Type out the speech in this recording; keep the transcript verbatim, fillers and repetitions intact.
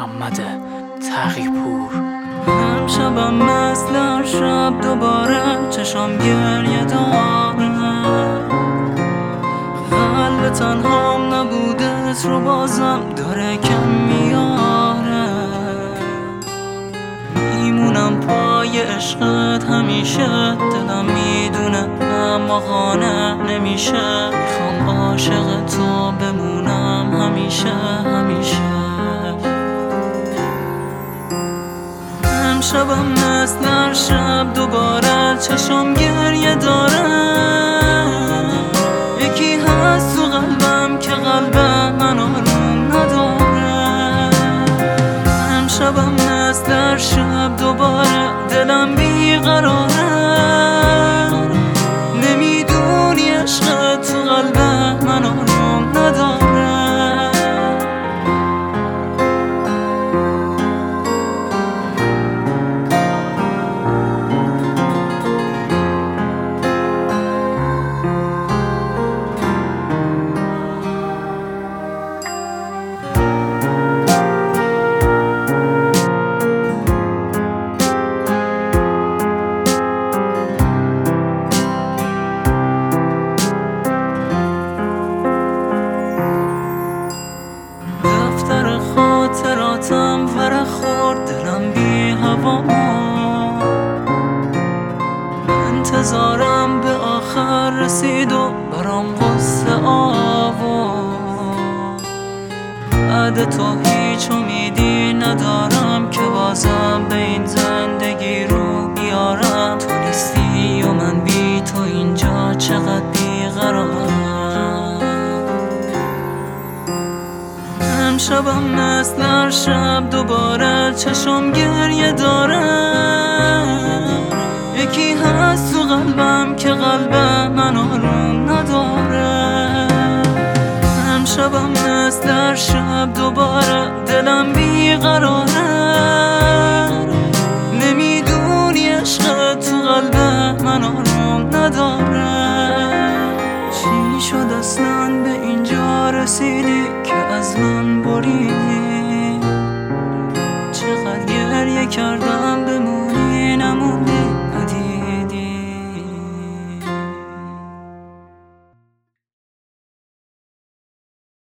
محمد تقی‌پور. امشبم مثل هر شب دوباره چشام گریه داره، قلب تنهام نبودت رو بازم داره کم میاره. میمونم پای عشقت همیشه، دلم میدونه اما قانع نمیشه. میخوام عاشق تو بمونم همیشه همیشه. امشبم مثل هر شب دوباره چشام گریه داره، یکی هست تو قلبم که قلب من آروم نداره. امشبم مثل هر شب دوباره دلم بیقراره، نمیدونی عشق تو قلب من آروم نداره. خاطراتم ور خورد دلم بی هوا، انتظارم به آخر رسید و برام غصه آورد. بعد تو هیچ امیدی ندارم که بازم به این زندگی رو بیارم. تو نیستی و من بی تو اینجا چقدر بیقرارم. امشبم مثل هر شب دوباره چشام گریه داره، یکی هست تو قلبم که قلب من آروم نداره. امشبم مثل هر شب دوباره دلم بیقراره، نمیدونی عشق تو قلب من آروم نداره. چی شد اصلا به اینجا رسیدی که از من بریدی؟ چقدر گریه کردم